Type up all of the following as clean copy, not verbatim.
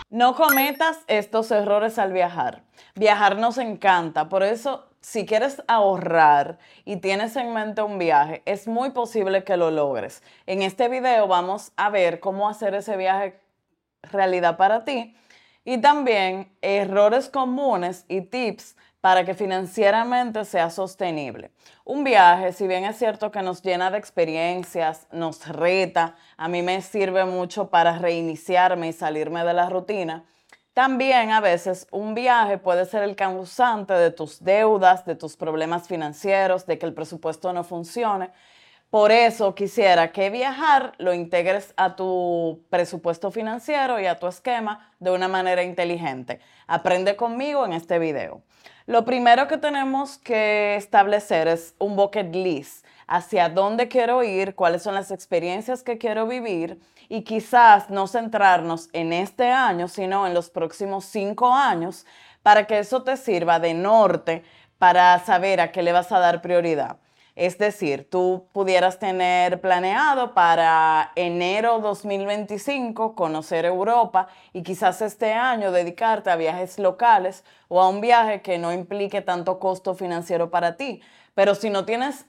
No cometas estos errores al viajar. Viajar nos encanta, por eso si quieres ahorrar y tienes en mente un viaje, es muy posible que lo logres. En este video vamos a ver cómo hacer ese viaje realidad para ti y también errores comunes y tips para que financieramente sea sostenible. Un viaje, si bien es cierto que nos llena de experiencias, nos reta, a mí me sirve mucho para reiniciarme y salirme de la rutina. También a veces un viaje puede ser el causante de tus deudas, de tus problemas financieros, de que el presupuesto no funcione. Por eso quisiera que viajar lo integres a tu presupuesto financiero y a tu esquema de una manera inteligente. Aprende conmigo en este video. Lo primero que tenemos que establecer es un bucket list, hacia dónde quiero ir, cuáles son las experiencias que quiero vivir y quizás no centrarnos en este año, sino en los próximos 5 años, para que eso te sirva de norte para saber a qué le vas a dar prioridad. Es decir, tú pudieras tener planeado para enero 2025 conocer Europa y quizás este año dedicarte a viajes locales o a un viaje que no implique tanto costo financiero para ti. Pero si no tienes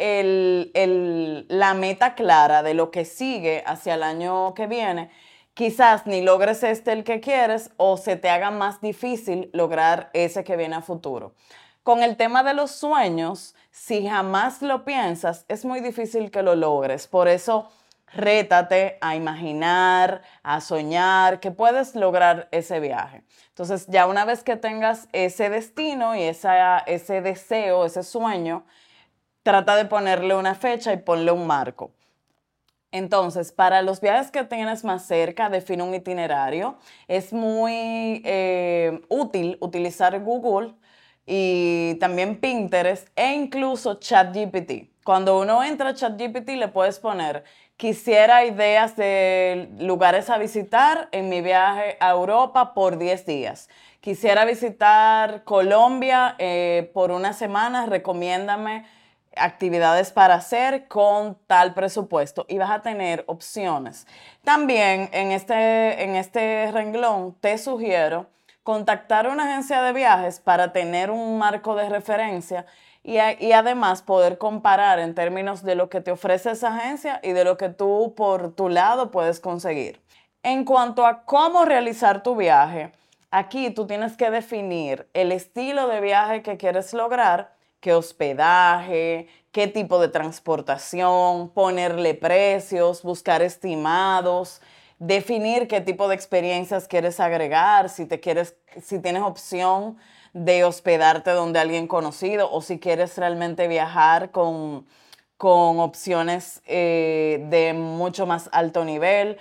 la meta clara de lo que sigue hacia el año que viene, quizás ni logres el que quieres o se te haga más difícil lograr ese que viene a futuro. Con el tema de los sueños, si jamás lo piensas, es muy difícil que lo logres. Por eso, rétate a imaginar, a soñar que puedes lograr ese viaje. Entonces, ya una vez que tengas ese destino y ese deseo, ese sueño, trata de ponerle una fecha y ponle un marco. Entonces, para los viajes que tienes más cerca, define un itinerario. Es muy útil utilizar Google y también Pinterest e incluso ChatGPT. Cuando uno entra a ChatGPT le puedes poner, quisiera ideas de lugares a visitar en mi viaje a Europa por 10 días. Quisiera visitar Colombia por una semana, recomiéndame actividades para hacer con tal presupuesto y vas a tener opciones. También en este renglón te sugiero contactar a una agencia de viajes para tener un marco de referencia y además poder comparar en términos de lo que te ofrece esa agencia y de lo que tú por tu lado puedes conseguir. En cuanto a cómo realizar tu viaje, aquí tú tienes que definir el estilo de viaje que quieres lograr, qué hospedaje, qué tipo de transportación, ponerle precios, buscar estimados, definir qué tipo de experiencias quieres agregar, si tienes opción de hospedarte donde alguien conocido o si quieres realmente viajar con opciones de mucho más alto nivel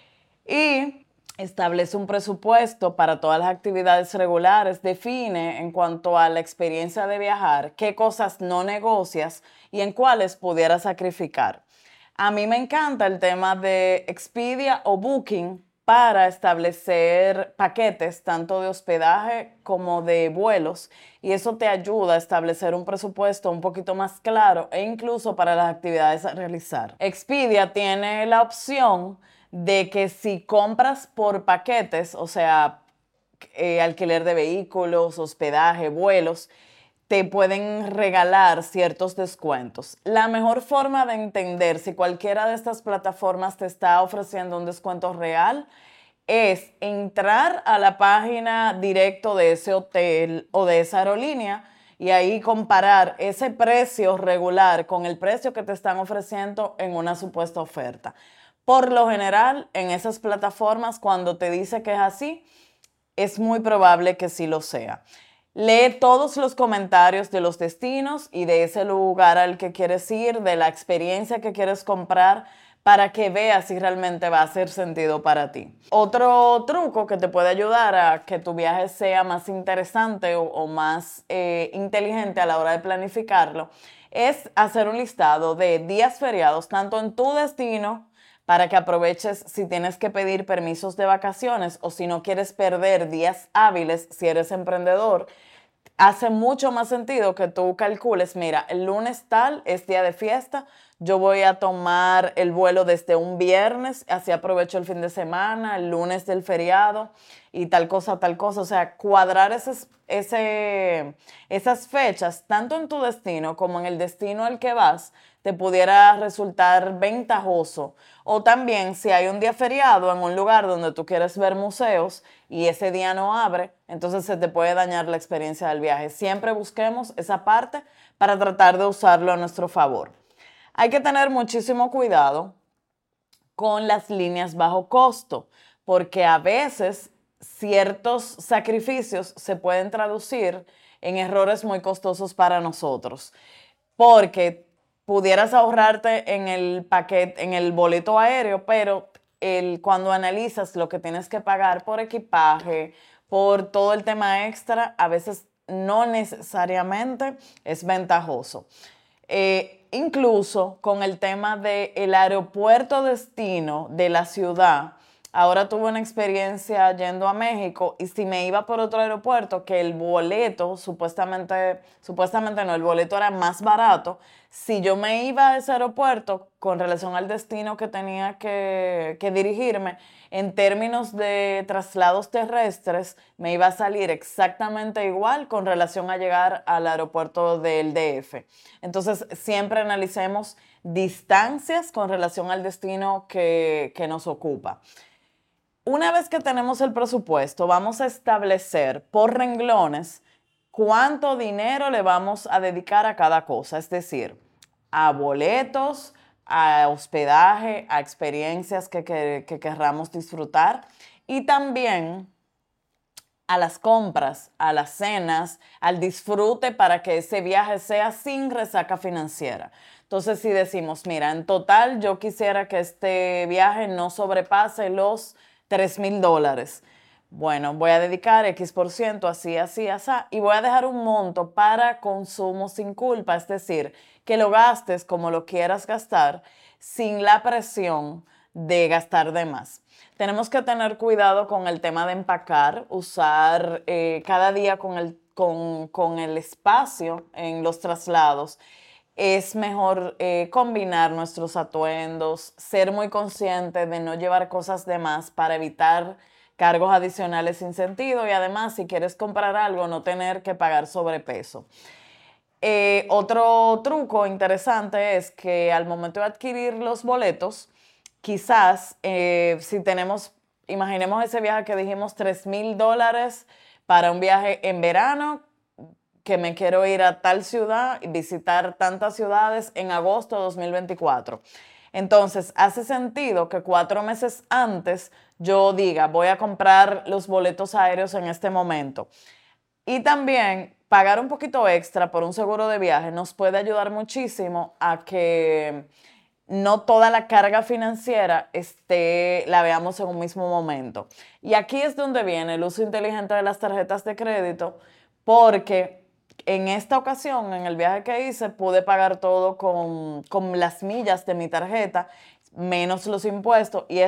y establece un presupuesto para todas las actividades regulares, define en cuanto a la experiencia de viajar qué cosas no negocias y en cuáles pudieras sacrificar. A mí me encanta el tema de Expedia o Booking para establecer paquetes tanto de hospedaje como de vuelos y eso te ayuda a establecer un presupuesto un poquito más claro e incluso para las actividades a realizar. Expedia tiene la opción de que si compras por paquetes, o sea, alquiler de vehículos, hospedaje, vuelos, te pueden regalar ciertos descuentos. La mejor forma de entender si cualquiera de estas plataformas te está ofreciendo un descuento real es entrar a la página directo de ese hotel o de esa aerolínea y ahí comparar ese precio regular con el precio que te están ofreciendo en una supuesta oferta. Por lo general, en esas plataformas, cuando te dice que es así, es muy probable que sí lo sea. Lee todos los comentarios de los destinos y de ese lugar al que quieres ir, de la experiencia que quieres comprar, para que veas si realmente va a hacer sentido para ti. Otro truco que te puede ayudar a que tu viaje sea más interesante o más inteligente a la hora de planificarlo es hacer un listado de días feriados, tanto en tu destino, para que aproveches si tienes que pedir permisos de vacaciones o si no quieres perder días hábiles si eres emprendedor, hace mucho más sentido que tú calcules, mira, el lunes tal es día de fiesta, yo voy a tomar el vuelo desde un viernes, así aprovecho el fin de semana, el lunes del feriado y tal cosa, tal cosa. O sea, cuadrar esas fechas, tanto en tu destino como en el destino al que vas, te pudiera resultar ventajoso. O también si hay un día feriado en un lugar donde tú quieres ver museos y ese día no abre, entonces se te puede dañar la experiencia del viaje. Siempre busquemos esa parte para tratar de usarlo a nuestro favor. Hay que tener muchísimo cuidado con las líneas bajo costo, porque a veces ciertos sacrificios se pueden traducir en errores muy costosos para nosotros, porque pudieras ahorrarte en el paquete, en el boleto aéreo, pero cuando analizas lo que tienes que pagar por equipaje, por todo el tema extra, a veces no necesariamente es ventajoso. Incluso con el tema del aeropuerto destino de la ciudad. Ahora tuve una experiencia yendo a México y si me iba por otro aeropuerto, que el boleto, supuestamente no, el boleto era más barato, si yo me iba a ese aeropuerto con relación al destino que tenía que dirigirme, en términos de traslados terrestres, me iba a salir exactamente igual con relación a llegar al aeropuerto del DF. Entonces, siempre analicemos distancias con relación al destino que nos ocupa. Una vez que tenemos el presupuesto, vamos a establecer por renglones cuánto dinero le vamos a dedicar a cada cosa, es decir, a boletos, a hospedaje, a experiencias que querramos disfrutar y también a las compras, a las cenas, al disfrute para que ese viaje sea sin resaca financiera. Entonces, si decimos, mira, en total yo quisiera que este viaje no sobrepase los $3,000. Bueno, voy a dedicar X% así, así, así, y voy a dejar un monto para consumo sin culpa, es decir, que lo gastes como lo quieras gastar sin la presión de gastar de más. Tenemos que tener cuidado con el tema de empacar, usar cada día con el espacio en los traslados. Es mejor combinar nuestros atuendos, ser muy consciente de no llevar cosas de más para evitar cargos adicionales sin sentido y además si quieres comprar algo no tener que pagar sobrepeso. Otro truco interesante es que al momento de adquirir los boletos, quizás si tenemos, imaginemos ese viaje que dijimos $3,000 para un viaje en verano, que me quiero ir a tal ciudad y visitar tantas ciudades en agosto de 2024. Entonces, hace sentido que 4 meses antes yo diga, voy a comprar los boletos aéreos en este momento. Y también pagar un poquito extra por un seguro de viaje nos puede ayudar muchísimo a que no toda la carga financiera la veamos en un mismo momento. Y aquí es donde viene el uso inteligente de las tarjetas de crédito, porque en esta ocasión, en el viaje que hice, pude pagar todo con las millas de mi tarjeta, menos los impuestos, y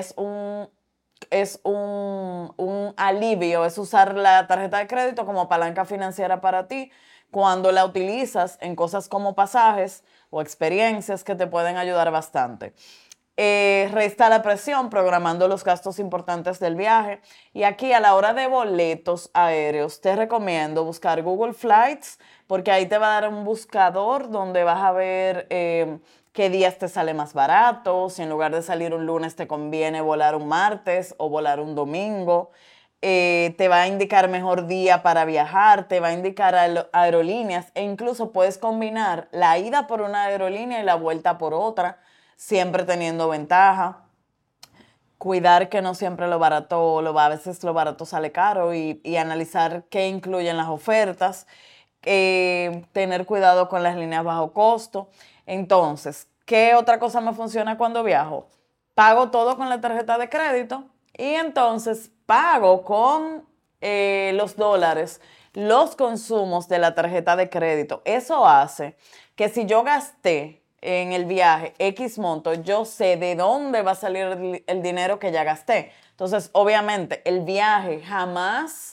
es un alivio, es usar la tarjeta de crédito como palanca financiera para ti cuando la utilizas en cosas como pasajes o experiencias que te pueden ayudar bastante. Resta la presión programando los gastos importantes del viaje. Y aquí a la hora de boletos aéreos te recomiendo buscar Google Flights porque ahí te va a dar un buscador donde vas a ver qué días te sale más barato, si en lugar de salir un lunes te conviene volar un martes o volar un domingo. Te va a indicar mejor día para viajar, te va a indicar aerolíneas e incluso puedes combinar la ida por una aerolínea y la vuelta por otra, siempre teniendo ventaja. Cuidar que no siempre a veces lo barato sale caro y analizar qué incluyen las ofertas. Tener cuidado con las líneas bajo costo. Entonces, ¿qué otra cosa me funciona cuando viajo? Pago todo con la tarjeta de crédito y entonces pago con los dólares los consumos de la tarjeta de crédito. Eso hace que si yo gasté en el viaje X monto, yo sé de dónde va a salir el dinero que ya gasté. Entonces, obviamente, el viaje jamás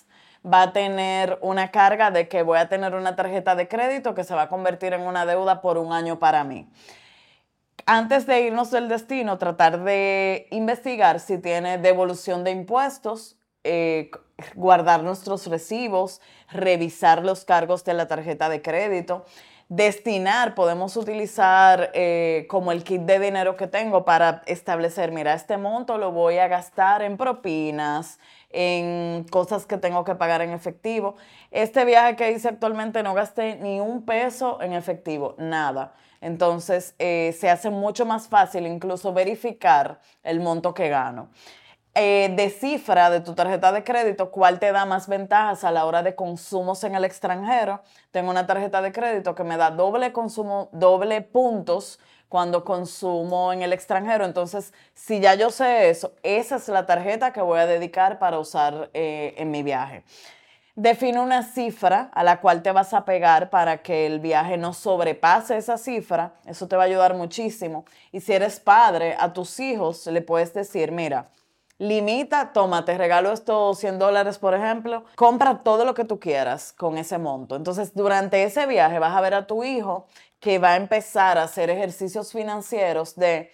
va a tener una carga de que voy a tener una tarjeta de crédito que se va a convertir en una deuda por un año para mí. Antes de irnos del destino, tratar de investigar si tiene devolución de impuestos, guardar nuestros recibos, revisar los cargos de la tarjeta de crédito, destinar, podemos utilizar como el kit de dinero que tengo para establecer, mira, este monto lo voy a gastar en propinas, en cosas que tengo que pagar en efectivo. Este viaje que hice actualmente no gasté ni un peso en efectivo, nada. Entonces se hace mucho más fácil incluso verificar el monto que gano. Descifra de tu tarjeta de crédito cuál te da más ventajas a la hora de consumos en el extranjero. Tengo una tarjeta de crédito que me da doble consumo, doble puntos cuando consumo en el extranjero. Entonces, si ya yo sé eso, esa es la tarjeta que voy a dedicar para usar en mi viaje. Define una cifra a la cual te vas a pegar para que el viaje no sobrepase esa cifra. Eso te va a ayudar muchísimo. Y si eres padre, a tus hijos le puedes decir, mira, limita, toma, te regalo estos $100, por ejemplo. Compra todo lo que tú quieras con ese monto. Entonces, durante ese viaje vas a ver a tu hijo que va a empezar a hacer ejercicios financieros de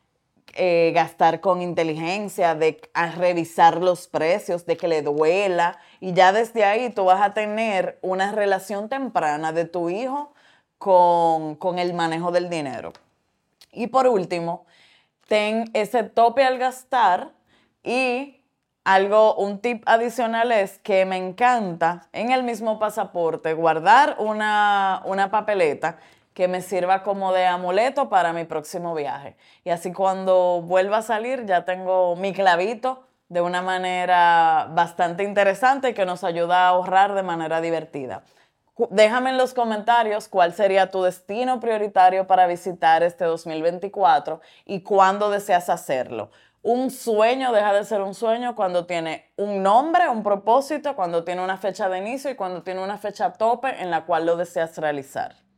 gastar con inteligencia, de revisar los precios, de que le duela. Y ya desde ahí tú vas a tener una relación temprana de tu hijo con el manejo del dinero. Y por último, ten ese tope al gastar y un tip adicional es que me encanta en el mismo pasaporte guardar una papeleta que me sirva como de amuleto para mi próximo viaje. Y así cuando vuelva a salir ya tengo mi clavito de una manera bastante interesante que nos ayuda a ahorrar de manera divertida. Déjame en los comentarios cuál sería tu destino prioritario para visitar este 2024 y cuándo deseas hacerlo. Un sueño deja de ser un sueño cuando tiene un nombre, un propósito, cuando tiene una fecha de inicio y cuando tiene una fecha tope en la cual lo deseas realizar.